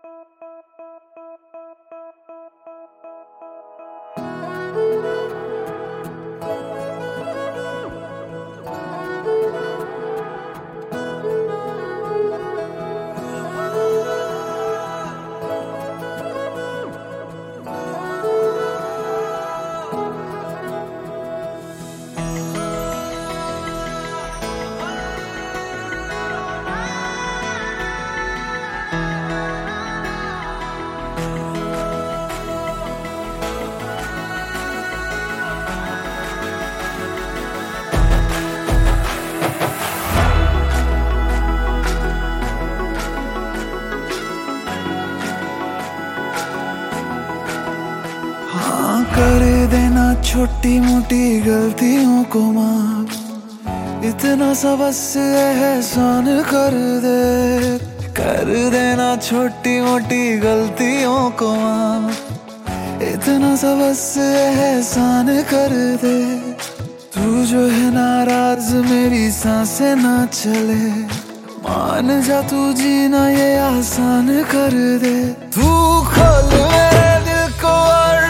कर देना छोटी मोटी गलतियों को माफ, इतना सा बस एहसान कर दे। कर देना छोटी मोटी गलतियों को माफ, इतना सा बस एहसान कर दे। तू जो है नाराज मेरी सांसें ना चले, मान जा तू जीना ये आसान कर दे। तू खोल मेरे दिल को और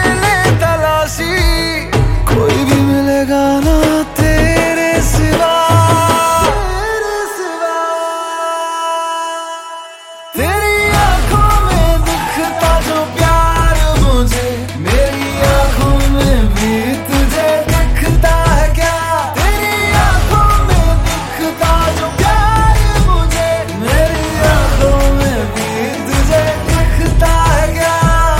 कोई भी मिलेगा ना तेरे सिवा, तेरी आंखों में दिखता जो प्यार मुझे, मेरी आंखों में भी तुझे दिखता है क्या? तेरी आंखों में दिखता जो प्यार मुझे, मेरी आंखों में भी तुझे दिखता है क्या?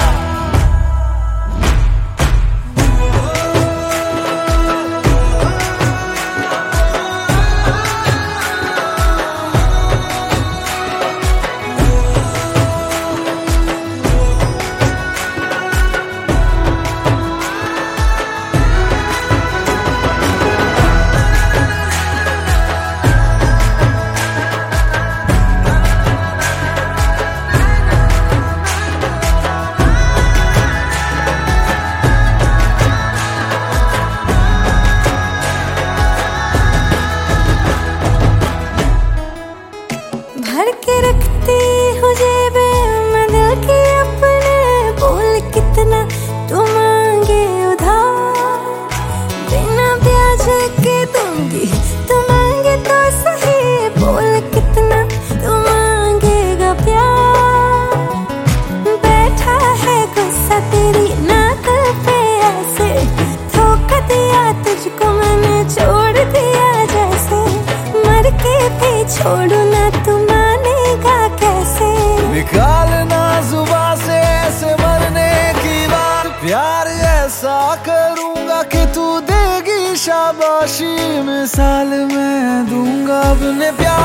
भर के रखती हूँ जेबे मैं दिल की अपने, बोल कितना तू मांगे उधार, बिना ब्याज के दूंगी तू मांगे तो सही, बोल कितना तू मांगेगा प्यार। बैठा है गुस्सा तेरी नाक पे ऐसे, धोखा दिया तुझको मैंने छोड़ दिया जैसे, मर के भी छोड़ू ना तू मानेगा कैसे? निकालना जुबान से ऐसे मरने की बात, प्यार ऐसा करूंगा कि तू देगी शाबाशी, मिसाल मैं दूंगा अपने प्यार